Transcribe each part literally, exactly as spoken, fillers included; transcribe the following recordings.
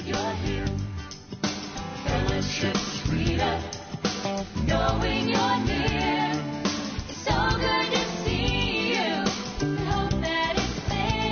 glad you're here. Fellowship's sweeter, knowing you're near. It's so good to see you. I hope that it's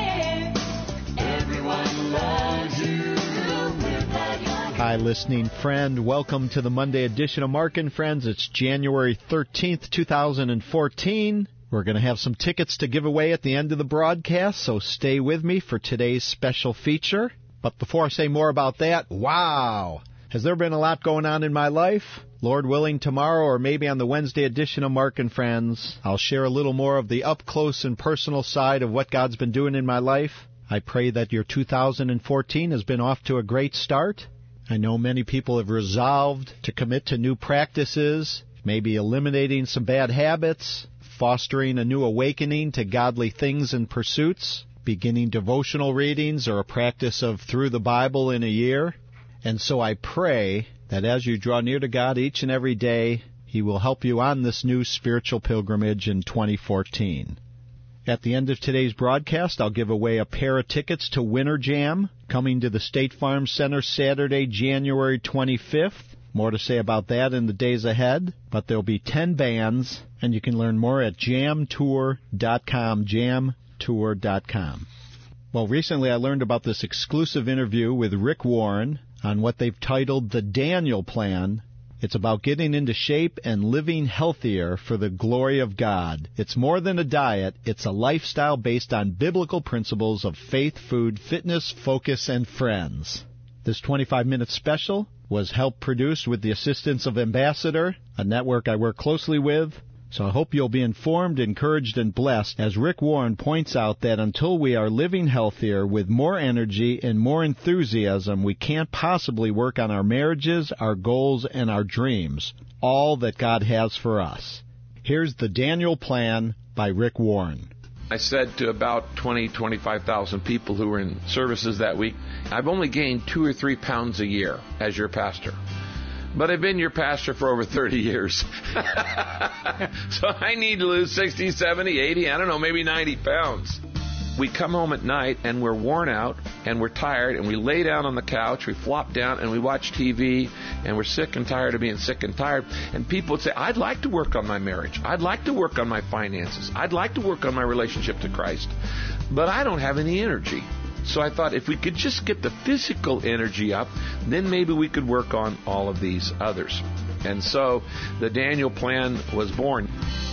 there. Everyone loves you. We're glad you're here. Hi, listening friend. Welcome to the Monday edition of Mark and Friends. It's January thirteenth, two thousand fourteen. We're going to have some tickets to give away at the end of the broadcast, so stay with me for today's special feature. But before I say more about that, wow! Has there been a lot going on in my life? Lord willing, tomorrow or maybe on the Wednesday edition of Mark and Friends, I'll share a little more of the up-close and personal side of what God's been doing in my life. I pray that your two thousand fourteen has been off to a great start. I know many people have resolved to commit to new practices, maybe eliminating some bad habits, fostering a new awakening to godly things and pursuits, beginning devotional readings or a practice of through the Bible in a year. And so I pray that as you draw near to God each and every day, He will help you on this new spiritual pilgrimage in twenty fourteen. At the end of today's broadcast, I'll give away a pair of tickets to Winter Jam, coming to the State Farm Center Saturday, January twenty-fifth. More to say about that in the days ahead, but there'll be ten bands, and you can learn more at jam tour dot com, jam tour dot com. Well, recently I learned about this exclusive interview with Rick Warren on what they've titled The Daniel Plan. It's about getting into shape and living healthier for the glory of God. It's more than a diet. It's a lifestyle based on biblical principles of faith, food, fitness, focus, and friends. This twenty-five minute special was help produced with the assistance of Ambassador, a network I work closely with. So I hope you'll be informed, encouraged, and blessed as Rick Warren points out that until we are living healthier with more energy and more enthusiasm, we can't possibly work on our marriages, our goals, and our dreams, all that God has for us. Here's the Daniel Plan by Rick Warren. I said to about twenty, twenty-five thousand people who were in services that week, I've only gained two or three pounds a year as your pastor. But I've been your pastor for over thirty years. So I need to lose sixty, seventy, eighty, I don't know, maybe ninety pounds. We come home at night and we're worn out and we're tired and we lay down on the couch, we flop down and we watch T V and we're sick and tired of being sick and tired. And people would say, I'd like to work on my marriage. I'd like to work on my finances. I'd like to work on my relationship to Christ. But I don't have any energy. So I thought if we could just get the physical energy up, then maybe we could work on all of these others. And so the Daniel Plan was born.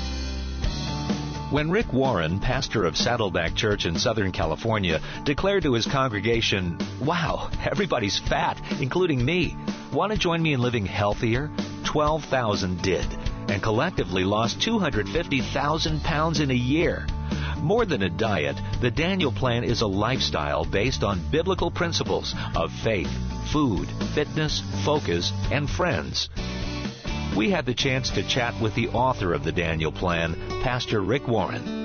When Rick Warren, pastor of Saddleback Church in Southern California, declared to his congregation, wow, everybody's fat, including me. Want to join me in living healthier? twelve thousand did, and collectively lost two hundred fifty thousand pounds in a year. More than a diet, the Daniel Plan is a lifestyle based on biblical principles of faith, food, fitness, focus, and friends. We had the chance to chat with the author of the Daniel Plan, Pastor Rick Warren.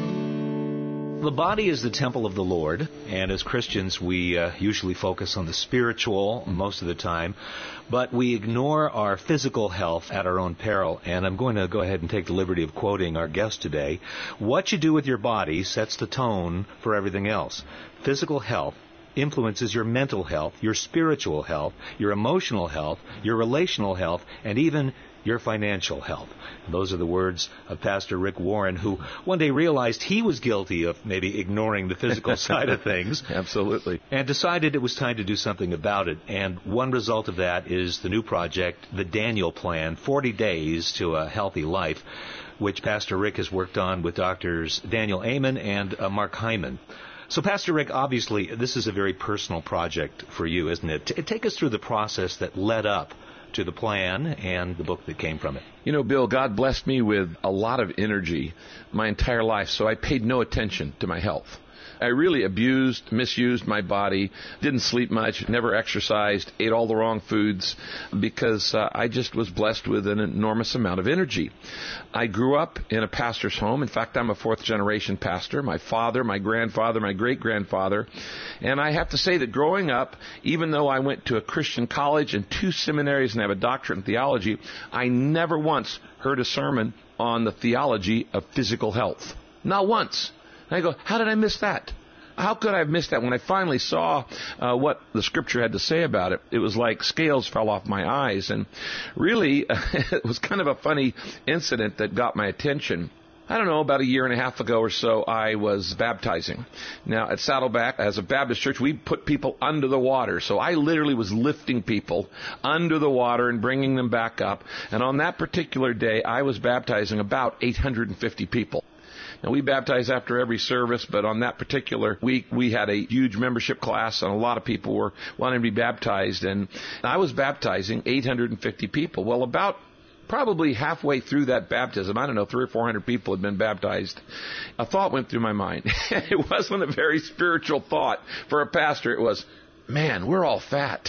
The body is the temple of the Lord, and as Christians we uh, usually focus on the spiritual most of the time, but we ignore our physical health at our own peril. And I'm going to go ahead and take the liberty of quoting our guest today. What you do with your body sets the tone for everything else. Physical health influences your mental health, your spiritual health, your emotional health, your relational health, and even your financial health. Those are the words of Pastor Rick Warren, who one day realized he was guilty of maybe ignoring the physical side of things. Absolutely. And decided it was time to do something about it. And one result of that is the new project, the Daniel Plan, forty days to a Healthy Life, which Pastor Rick has worked on with Doctors Daniel Amen and uh, Mark Hyman. So, Pastor Rick, obviously, this is a very personal project for you, isn't it? T- take us through the process that led up to the plan and the book that came from it. You know, Bill, God blessed me with a lot of energy my entire life, so I paid no attention to my health. I really abused, misused my body, didn't sleep much, never exercised, ate all the wrong foods because uh, I just was blessed with an enormous amount of energy. I grew up in a pastor's home. In fact, I'm a fourth generation pastor. My father, my grandfather, my great-grandfather. And I have to say that growing up, even though I went to a Christian college and two seminaries and have a doctorate in theology, I never once heard a sermon on the theology of physical health. Not once. And I go, how did I miss that? How could I have missed that? When I finally saw uh, what the Scripture had to say about it, it was like scales fell off my eyes. And really, it was kind of a funny incident that got my attention. I don't know, about a year and a half ago or so, I was baptizing. Now, at Saddleback, as a Baptist church, we put people under the water. So I literally was lifting people under the water and bringing them back up. And on that particular day, I was baptizing about eight hundred fifty people. Now, we baptize after every service, but on that particular week, we had a huge membership class, and a lot of people were wanting to be baptized. And I was baptizing eight hundred fifty people. Well, about probably halfway through that baptism, I don't know, three or four hundred people had been baptized, a thought went through my mind. It wasn't a very spiritual thought for a pastor. It was, man, we're all fat.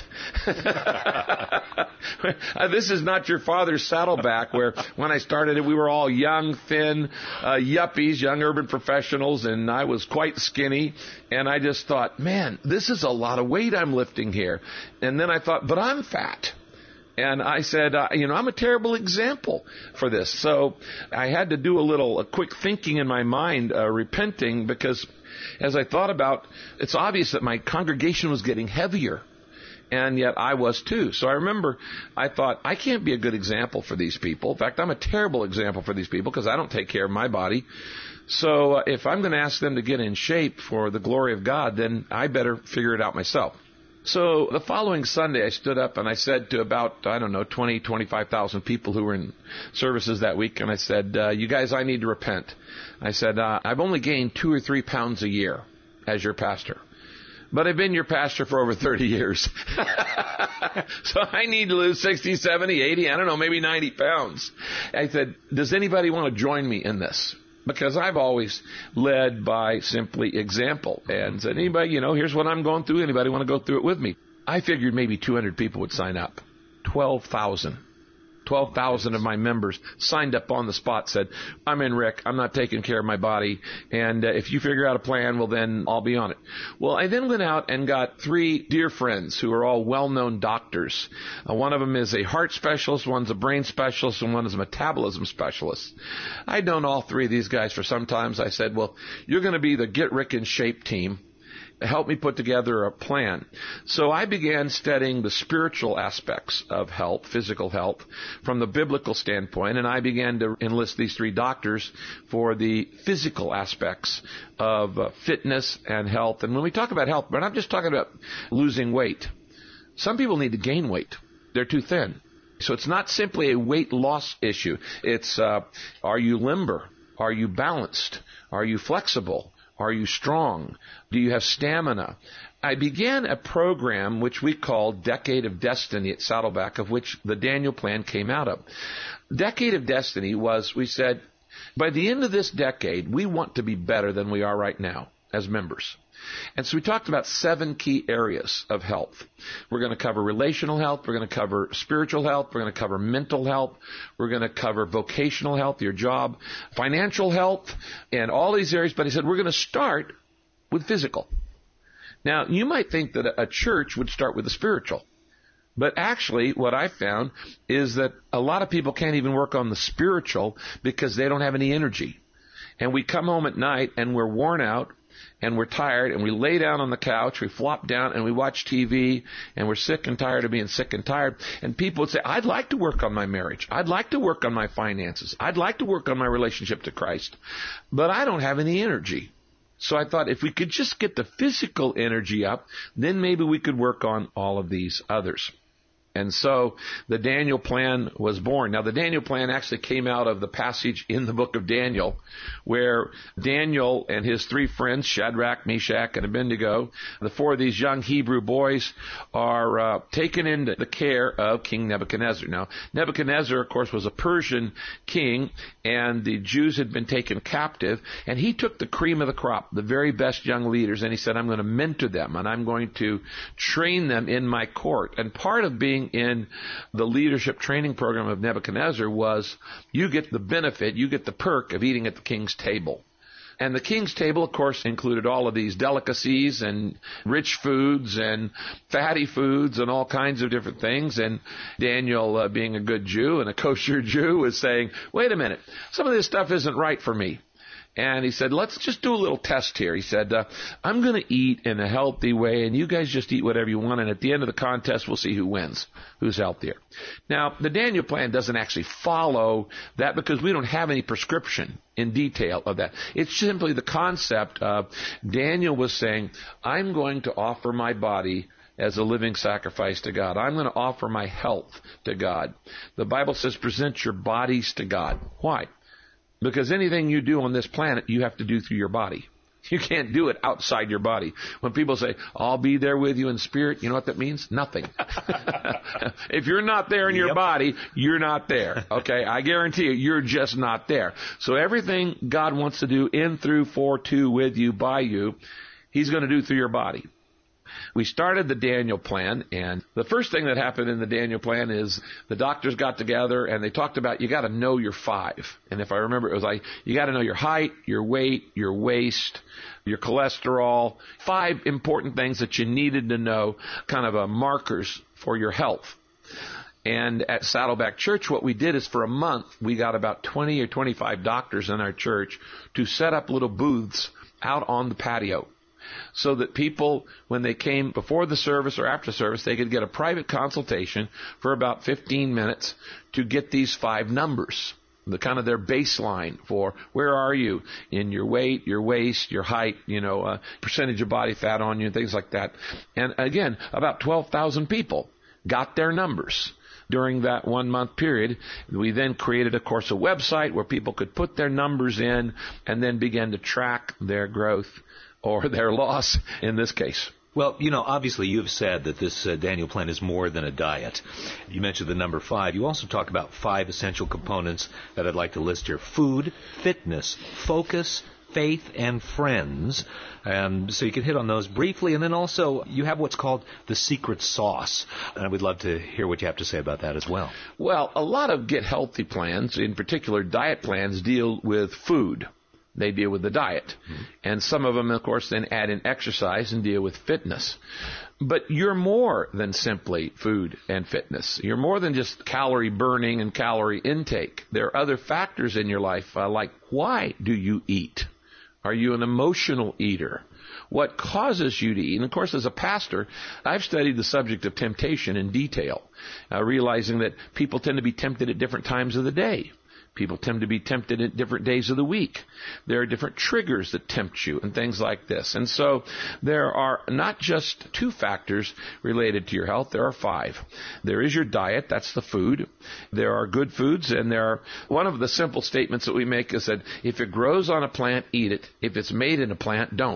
This is not your father's Saddleback, where when I started it, we were all young, thin, uh, yuppies, young urban professionals, and I was quite skinny. And I just thought, man, this is a lot of weight I'm lifting here. And then I thought, but I'm fat. And I said, uh, you know, I'm a terrible example for this. So I had to do a little a quick thinking in my mind, uh, repenting, because as I thought about, it's obvious that my congregation was getting heavier, and yet I was too. So I remember I thought, I can't be a good example for these people. In fact, I'm a terrible example for these people because I don't take care of my body. So uh, if I'm going to ask them to get in shape for the glory of God, then I better figure it out myself. So the following Sunday, I stood up and I said to about, I don't know, twenty, twenty-five thousand people who were in services that week, and I said, uh, you guys, I need to repent. I said, uh, I've only gained two or three pounds a year as your pastor, but I've been your pastor for over thirty years. So I need to lose sixty, seventy, eighty, I don't know, maybe ninety pounds. I said, does anybody want to join me in this? Because I've always led by simply example and said, anybody, you know, here's what I'm going through. Anybody want to go through it with me? I figured maybe two hundred people would sign up. twelve thousand. twelve thousand of my members signed up on the spot, said, I'm in, Rick. I'm not taking care of my body. And uh, if you figure out a plan, well, then I'll be on it. Well, I then went out and got three dear friends who are all well-known doctors. Uh, one of them is a heart specialist, one's a brain specialist, and one is a metabolism specialist. I'd known all three of these guys for some time. So I said, well, you're going to be the Get Rick in Shape team. Help me put together a plan. So I began studying the spiritual aspects of health, physical health, from the biblical standpoint, and I began to enlist these three doctors for the physical aspects of uh, fitness and health. And when we talk about health, we're not just talking about losing weight. Some people need to gain weight. They're too thin. So it's not simply a weight loss issue. It's, uh, are you limber? Are you balanced? Are you flexible? Are you strong? Do you have stamina? I began a program which we called Decade of Destiny at Saddleback, of which the Daniel Plan came out of. Decade of Destiny was, we said, by the end of this decade, we want to be better than we are right now as members. And so we talked about seven key areas of health. We're going to cover relational health. We're going to cover spiritual health. We're going to cover mental health. We're going to cover vocational health, your job, financial health, and all these areas. But he said, we're going to start with physical. Now, you might think that a church would start with the spiritual. But actually, what I found is that a lot of people can't even work on the spiritual because they don't have any energy. And we come home at night and we're worn out. And we're tired, and we lay down on the couch, we flop down, and we watch T V, and we're sick and tired of being sick and tired. And people would say, I'd like to work on my marriage. I'd like to work on my finances. I'd like to work on my relationship to Christ. But I don't have any energy. So I thought if we could just get the physical energy up, then maybe we could work on all of these others. And so the Daniel Plan was born. Now, the Daniel Plan actually came out of the passage in the book of Daniel where Daniel and his three friends, Shadrach, Meshach, and Abednego, the four of these young Hebrew boys, are uh, taken into the care of King Nebuchadnezzar. Now, Nebuchadnezzar, of course, was a Persian king, and the Jews had been taken captive, and he took the cream of the crop, the very best young leaders, and he said, I'm going to mentor them, and I'm going to train them in my court. And part of being in the leadership training program of Nebuchadnezzar was you get the benefit, you get the perk of eating at the king's table. And the king's table, of course, included all of these delicacies and rich foods and fatty foods and all kinds of different things. And Daniel, uh, being a good Jew and a kosher Jew, was saying, wait a minute, some of this stuff isn't right for me. And he said, let's just do a little test here. He said, uh, I'm going to eat in a healthy way, and you guys just eat whatever you want, and at the end of the contest, we'll see who wins, who's healthier. Now, the Daniel plan doesn't actually follow that because we don't have any prescription in detail of that. It's simply the concept of Daniel was saying, I'm going to offer my body as a living sacrifice to God. I'm going to offer my health to God. The Bible says present your bodies to God. Why? Because anything you do on this planet, you have to do through your body. You can't do it outside your body. When people say, I'll be there with you in spirit, you know what that means? Nothing. If you're not there in your yep. body, you're not there. Okay? I guarantee you, you're just not there. So everything God wants to do in, through, for, to, with you, by you, He's going to do through your body. We started the Daniel plan, and the first thing that happened in the Daniel plan is the doctors got together and they talked about you got to know your five. And if I remember, it was like you got to know your height, your weight, your waist, your cholesterol, five important things that you needed to know, kind of a markers for your health. And at Saddleback Church, what we did is for a month, we got about twenty or twenty-five doctors in our church to set up little booths out on the patio, so that people, when they came before the service or after service, they could get a private consultation for about fifteen minutes to get these five numbers, the kind of their baseline for where are you in your weight, your waist, your height, you know, uh, percentage of body fat on you, and things like that. And again, about twelve thousand people got their numbers during that one-month period. We then created, of course, a website where people could put their numbers in and then begin to track their growth or their loss in this case. Well, you know, obviously you've said that this uh, Daniel plan is more than a diet. You mentioned the number five. You also talk about five essential components that I'd like to list here: food, fitness, focus, faith, and friends. Um, so you could hit on those briefly. And then also you have what's called the secret sauce. And I would love to hear what you have to say about that as well. Well, a lot of Get Healthy plans, in particular diet plans, deal with food. They deal with the diet. Mm-hmm. And some of them, of course, then add in exercise and deal with fitness. But you're more than simply food and fitness. You're more than just calorie burning and calorie intake. There are other factors in your life, uh, like why do you eat? Are you an emotional eater? What causes you to eat? And, of course, as a pastor, I've studied the subject of temptation in detail, uh, realizing that people tend to be tempted at different times of the day. People tend to be tempted at different days of the week. There are different triggers that tempt you and things like this. And so there are not just two factors related to your health. There are five. There is your diet. That's the food. There are good foods. And there are, one of the simple statements that we make is that if it grows on a plant, eat it. If it's made in a plant, don't.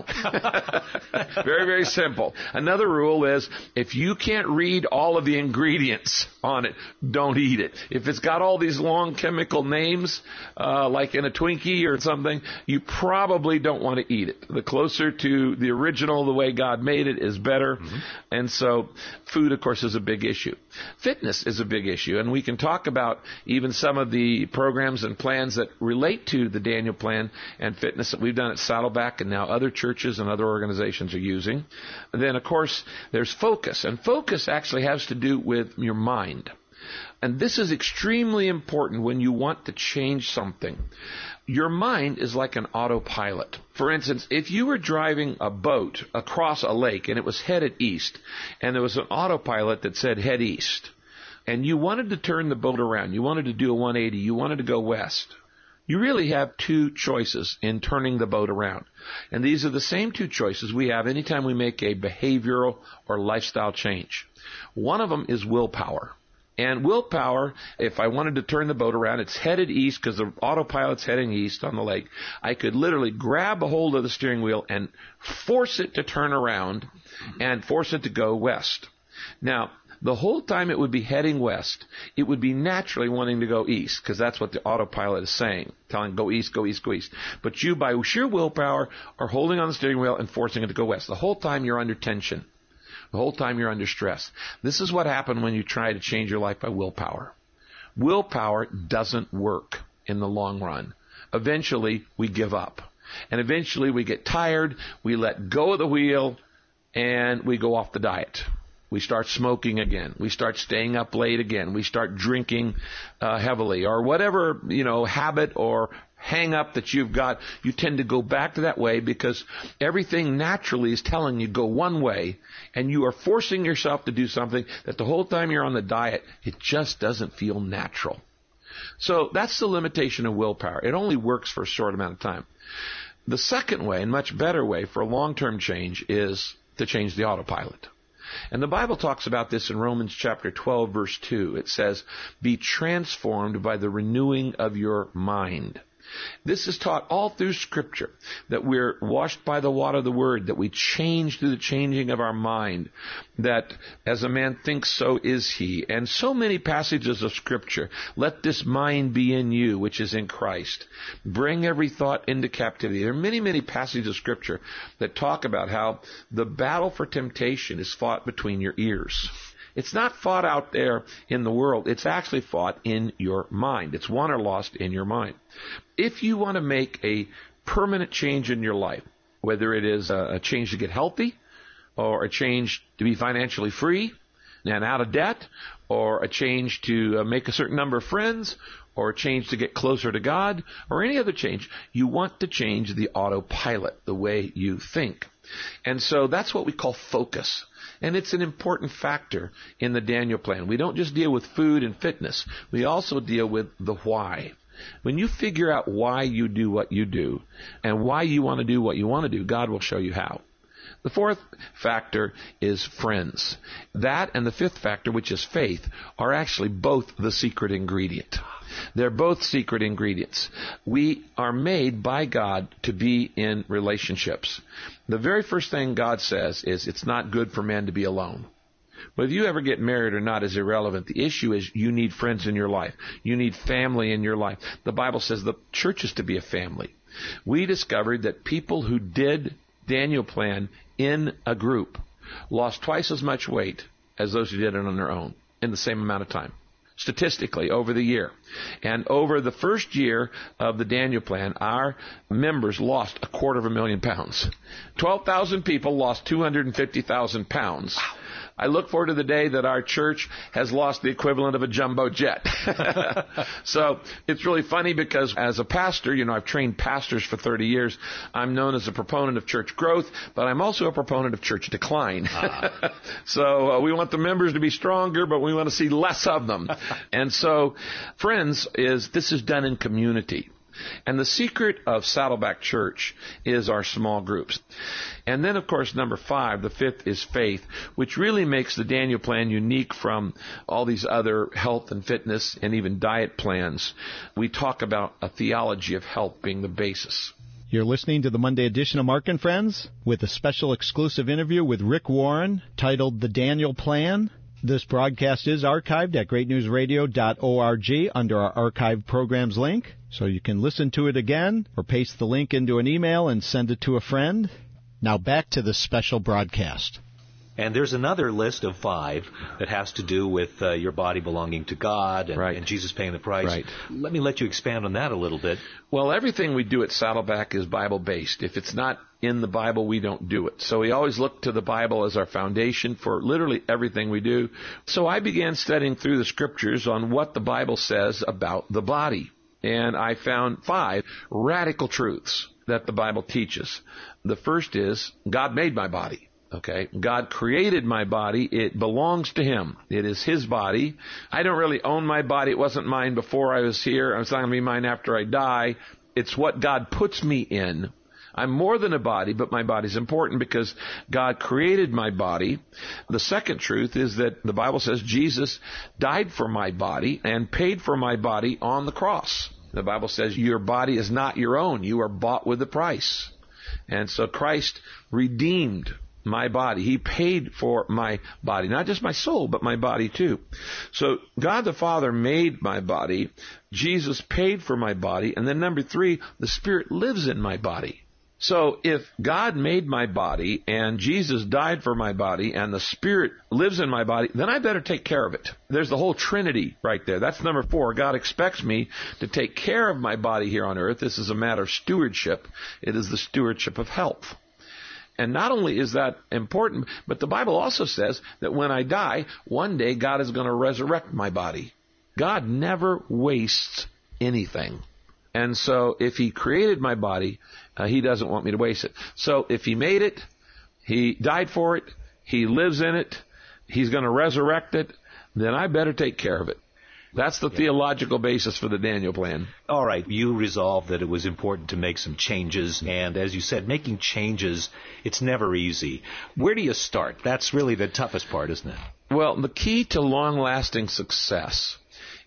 Very, very simple. Another rule is if you can't read all of the ingredients on it, don't eat it. If it's got all these long chemical names, Uh, like in a Twinkie or something, you probably don't want to eat it. The closer to the original, the way God made it, is better. Mm-hmm. And so food, of course, is a big issue. Fitness is a big issue. And we can talk about even some of the programs and plans that relate to the Daniel Plan and fitness that we've done at Saddleback and now other churches and other organizations are using. And then, of course, there's focus. And focus actually has to do with your mind. And this is extremely important when you want to change something. Your mind is like an autopilot. For instance, if you were driving a boat across a lake and it was headed east, and there was an autopilot that said head east, and you wanted to turn the boat around, you wanted to do a one eighty, you wanted to go west, you really have two choices in turning the boat around. And these are the same two choices we have anytime we make a behavioral or lifestyle change. One of them is willpower. And willpower, if I wanted to turn the boat around, it's headed east because the autopilot's heading east on the lake. I could literally grab a hold of the steering wheel and force it to turn around and force it to go west. Now, the whole time it would be heading west, it would be naturally wanting to go east because that's what the autopilot is saying, telling go east, go east, go east. But you, by sheer willpower, are holding on the steering wheel and forcing it to go west. The whole time you're under tension. The whole time you're under stress. This is what happened when you try to change your life by willpower. Willpower doesn't work in the long run. Eventually, we give up. And eventually, we get tired, we let go of the wheel, and we go off the diet. We start smoking again. We start staying up late again. We start drinking uh, heavily or whatever, you know, habit or hang up that you've got, you tend to go back to that way because everything naturally is telling you go one way, and you are forcing yourself to do something that the whole time you're on the diet, it just doesn't feel natural. So that's the limitation of willpower. It only works for a short amount of time. The second way, and much better way for a long-term change, is to change the autopilot. And the Bible talks about this in Romans chapter twelve, verse two. It says, be transformed by the renewing of your mind. This is taught all through Scripture, that we're washed by the water of the Word, that we change through the changing of our mind, that as a man thinks, so is he. And so many passages of Scripture, let this mind be in you, which is in Christ. Bring every thought into captivity. There are many, many passages of Scripture that talk about how the battle for temptation is fought between your ears. It's not fought out there in the world. It's actually fought in your mind. It's won or lost in your mind. If you want to make a permanent change in your life, whether it is a change to get healthy, or a change to be financially free and out of debt, or a change to make a certain number of friends, or a change to get closer to God, or any other change, you want to change the autopilot, the way you think. And so that's what we call focus. And it's an important factor in the Daniel plan. We don't just deal with food and fitness. We also deal with the why. When you figure out why you do what you do and why you want to do what you want to do, God will show you how. The fourth factor is friends. That and the fifth factor, which is faith, are actually both the secret ingredient. They're both secret ingredients. We are made by God to be in relationships. The very first thing God says is it's not good for man to be alone. Whether you ever get married or not is irrelevant. The issue is you need friends in your life. You need family in your life. The Bible says the church is to be a family. We discovered that people who did Daniel plan in a group lost twice as much weight as those who did it on their own in the same amount of time, statistically, over the year. And over the first year of the Daniel plan, our members lost a quarter of a million pounds. twelve thousand people lost two hundred fifty thousand pounds. Wow. I look forward to the day that our church has lost the equivalent of a jumbo jet. So it's really funny because as a pastor, you know, I've trained pastors for thirty years. I'm known as a proponent of church growth, but I'm also a proponent of church decline. Ah. So uh, we want the members to be stronger, but we want to see less of them. And so, friends, is this is done in community. And the secret of Saddleback Church is our small groups. And then, of course, number five, the fifth, is faith, which really makes the Daniel plan unique from all these other health and fitness and even diet plans. We talk about a theology of health being the basis. You're listening to the Monday edition of Mark and Friends with a special exclusive interview with Rick Warren titled The Daniel Plan. This broadcast is archived at great news radio dot org under our archive programs link, so you can listen to it again or paste the link into an email and send it to a friend. Now back to the special broadcast. And there's another list of five that has to do with uh, your body belonging to God and, right. and Jesus paying the price. Right. Let me let you expand on that a little bit. Well, everything we do at Saddleback is Bible-based. If it's not in the Bible, we don't do it. So we always look to the Bible as our foundation for literally everything we do. So I began studying through the Scriptures on what the Bible says about the body. And I found five radical truths that the Bible teaches. The first is, God made my body. Okay, God created my body. It belongs to Him. It is His body. I don't really own my body. It wasn't mine before I was here. It's not going to be mine after I die. It's what God puts me in. I'm more than a body, but my body's important because God created my body. The second truth is that the Bible says Jesus died for my body and paid for my body on the cross. The Bible says your body is not your own. You are bought with a price. And so Christ redeemed my body. He paid for my body, not just my soul, but my body too. So God the Father made my body. Jesus paid for my body. And then number three, the Spirit lives in my body. So if God made my body and Jesus died for my body and the Spirit lives in my body, then I better take care of it. There's the whole Trinity right there. That's number four. God expects me to take care of my body here on earth. This is a matter of stewardship. It is the stewardship of health. And not only is that important, but the Bible also says that when I die, one day God is going to resurrect my body. God never wastes anything. And so if he created my body, uh, he doesn't want me to waste it. So if he made it, he died for it, he lives in it, he's going to resurrect it, then I better take care of it. That's the yeah. theological basis for the Daniel plan. All right. You resolved that it was important to make some changes. And as you said, making changes, it's never easy. Where do you start? That's really the toughest part, isn't it? Well, the key to long-lasting success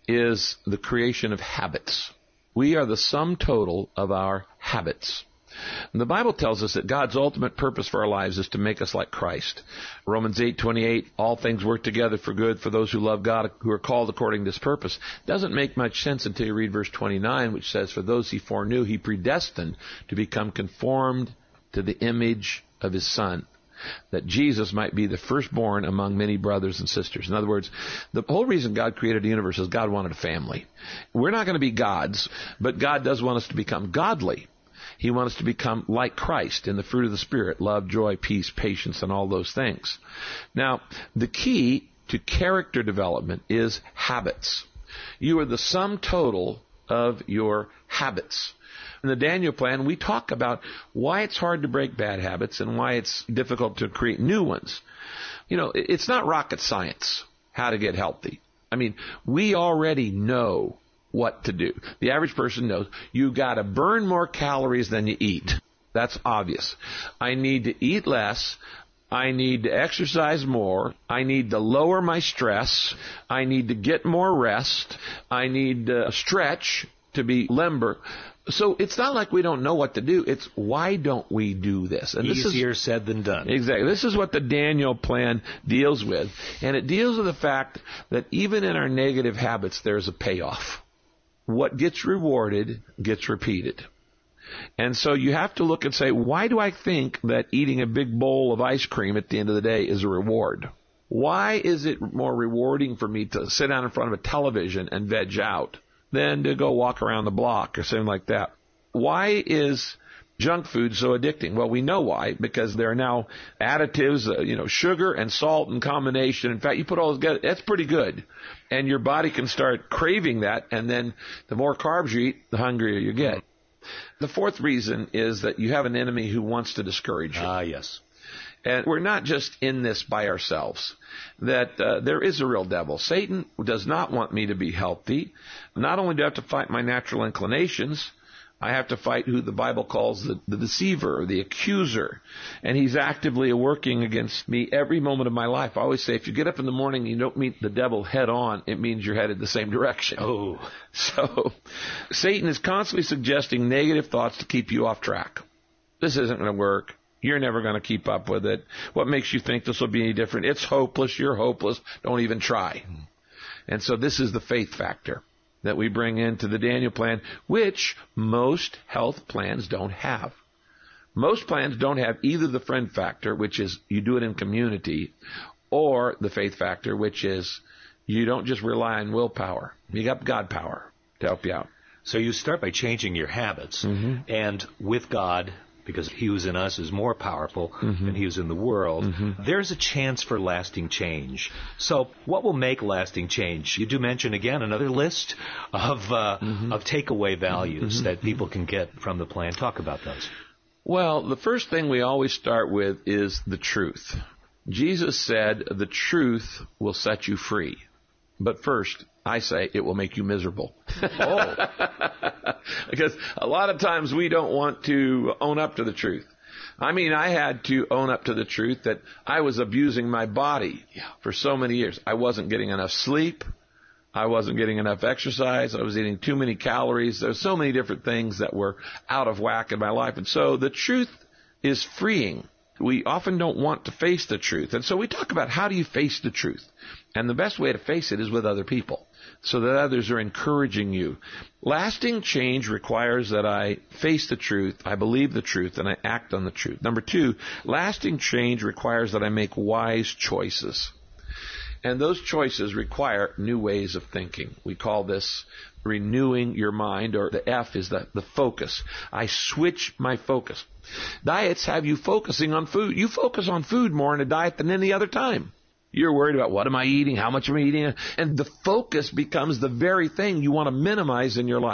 is the creation of habits. We are the sum total of our habits. And the Bible tells us that God's ultimate purpose for our lives is to make us like Christ. Romans eight twenty-eight, all things work together for good for those who love God, who are called according to His purpose. Doesn't make much sense until you read verse twenty-nine, which says, for those He foreknew, He predestined to become conformed to the image of His Son, that Jesus might be the firstborn among many brothers and sisters. In other words, the whole reason God created the universe is God wanted a family. We're not going to be gods, but God does want us to become godly. He wants us to become like Christ in the fruit of the Spirit, love, joy, peace, patience, and all those things. Now, the key to character development is habits. You are the sum total of your habits. In the Daniel plan, we talk about why it's hard to break bad habits and why it's difficult to create new ones. You know, it's not rocket science how to get healthy. I mean, we already know what to do. The average person knows you got to burn more calories than you eat. That's obvious. I need to eat less. I need to exercise more. I need to lower my stress. I need to get more rest. I need to stretch to be limber. So it's not like we don't know what to do. It's why don't we do this? And Easier this is, said than done. Exactly. This is what the Daniel plan deals with. And it deals with the fact that even in our negative habits, there's a payoff. What gets rewarded gets repeated. And so you have to look and say, why do I think that eating a big bowl of ice cream at the end of the day is a reward? Why is it more rewarding for me to sit down in front of a television and veg out than to go walk around the block or something like that? Why is junk food so addicting? Well, we know why, because there are now additives, uh, you know, sugar and salt in combination. In fact, you put all those together, that's pretty good. And your body can start craving that, and then the more carbs you eat, the hungrier you get. The fourth reason is that you have an enemy who wants to discourage you. Ah, uh, yes. And we're not just in this by ourselves, that uh, there is a real devil. Satan does not want me to be healthy. Not only do I have to fight my natural inclinations, I have to fight who the Bible calls the, the deceiver or the accuser. And he's actively working against me every moment of my life. I always say, if you get up in the morning and you don't meet the devil head on, it means you're headed the same direction. Oh. So Satan is constantly suggesting negative thoughts to keep you off track. This isn't going to work. You're never going to keep up with it. What makes you think this will be any different? It's hopeless. You're hopeless. Don't even try. And so this is the faith factor that we bring into the Daniel plan, which most health plans don't have. Most plans don't have either the friend factor, which is you do it in community, or the faith factor, which is you don't just rely on willpower. You got God power to help you out. So you start by changing your habits, mm-hmm. and with God, because He who's in us is more powerful mm-hmm. than He who's in the world, mm-hmm. there's a chance for lasting change. So what will make lasting change? You do mention again another list of uh, mm-hmm. of takeaway values mm-hmm. that people can get from the plan. Talk about those. Well, the first thing we always start with is the truth. Jesus said, the truth will set you free. But first, I say it will make you miserable. Oh. Because a lot of times we don't want to own up to the truth. I mean, I had to own up to the truth that I was abusing my body for so many years. I wasn't getting enough sleep. I wasn't getting enough exercise. I was eating too many calories. There's so many different things that were out of whack in my life. And so the truth is freeing. We often don't want to face the truth. And so we talk about how do you face the truth? And the best way to face it is with other people, so that others are encouraging you. Lasting change requires that I face the truth, I believe the truth, and I act on the truth. Number two, lasting change requires that I make wise choices. And those choices require new ways of thinking. We call this renewing your mind, or the F is the, the focus. I switch my focus. Diets have you focusing on food. You focus on food more in a diet than any other time. You're worried about what am I eating, how much am I eating, and the focus becomes the very thing you want to minimize in your life.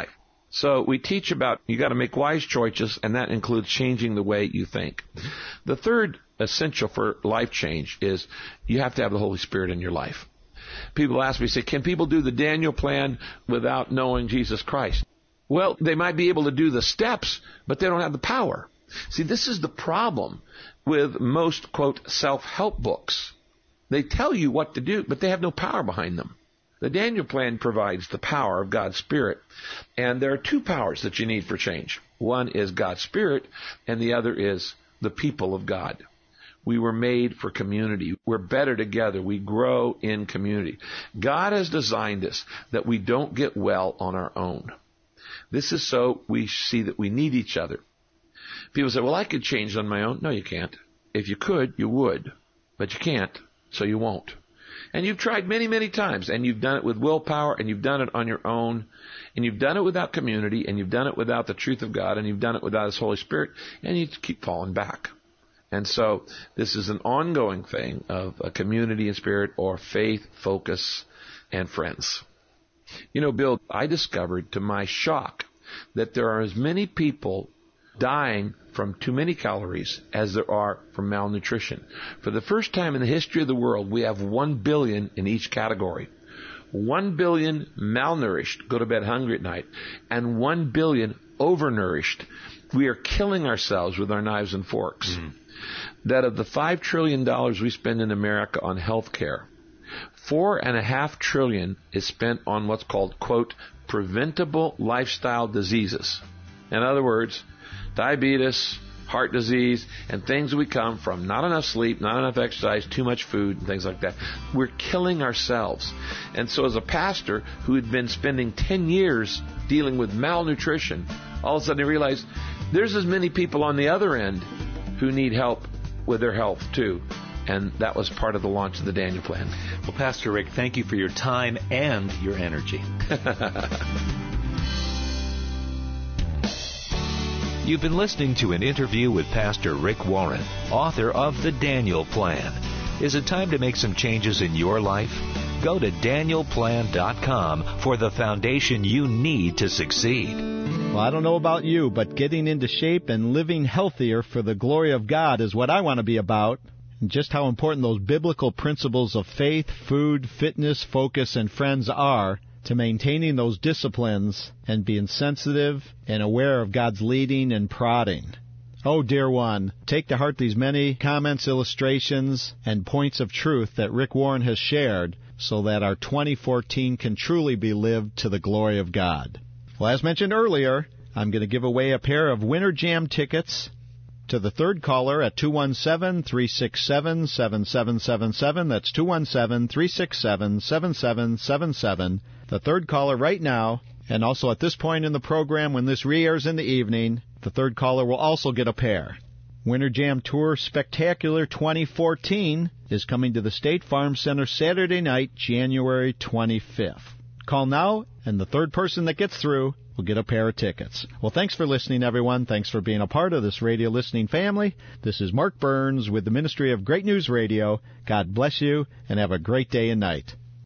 So we teach about you got to make wise choices, and that includes changing the way you think. The third essential for life change is you have to have the Holy Spirit in your life. People ask me, say, can people do the Daniel plan without knowing Jesus Christ? Well, they might be able to do the steps, but they don't have the power. See, this is the problem with most, quote, self-help books. They tell you what to do, but they have no power behind them. The Daniel plan provides the power of God's Spirit, and there are two powers that you need for change. One is God's Spirit, and the other is the people of God. We were made for community. We're better together. We grow in community. God has designed us that we don't get well on our own. This is so we see that we need each other. People say, well, I could change on my own. No, you can't. If you could, you would. But you can't, so you won't. And you've tried many, many times, and you've done it with willpower, and you've done it on your own, and you've done it without community, and you've done it without the truth of God, and you've done it without His Holy Spirit, and you keep falling back. And so this is an ongoing thing of a community and spirit, or faith, focus, and friends. You know, Bill, I discovered to my shock that there are as many people dying from too many calories as there are from malnutrition. For the first time in the history of the world, we have one billion in each category. One billion malnourished, go to bed hungry at night, and one billion overnourished. We are killing ourselves with our knives and forks. Mm. That of the five trillion dollars we spend in America on health care, four and a half trillion is spent on what's called, quote, preventable lifestyle diseases. In other words, diabetes, heart disease, and things we come from not enough sleep, not enough exercise, too much food, and things like that. We're killing ourselves. And so as a pastor who had been spending ten years dealing with malnutrition, all of a sudden I realized there's as many people on the other end who need help with their health too. And that was part of the launch of the Daniel Plan. Well, Pastor Rick, thank you for your time and your energy. You've been listening to an interview with Pastor Rick Warren, author of The Daniel Plan. Is it time to make some changes in your life? Go to daniel plan dot com for the foundation you need to succeed. Well, I don't know about you, but getting into shape and living healthier for the glory of God is what I want to be about. And just how important those biblical principles of faith, food, fitness, focus, and friends are to maintaining those disciplines and being sensitive and aware of God's leading and prodding. Oh, dear one, take to heart these many comments, illustrations, and points of truth that Rick Warren has shared so that our twenty fourteen can truly be lived to the glory of God. Well, as mentioned earlier, I'm going to give away a pair of Winter Jam tickets to the third caller at two one seven, three six seven, seven seven seven seven. That's two one seven, three six seven, seven seven seven seven. The third caller right now, and also at this point in the program when this re-airs in the evening, the third caller will also get a pair. Winter Jam Tour Spectacular twenty fourteen is coming to the State Farm Center Saturday night, January twenty-fifth. Call now, and the third person that gets through will get a pair of tickets. Well, thanks for listening, everyone. Thanks for being a part of this radio listening family. This is Mark Burns with the Ministry of Great News Radio. God bless you, and have a great day and night.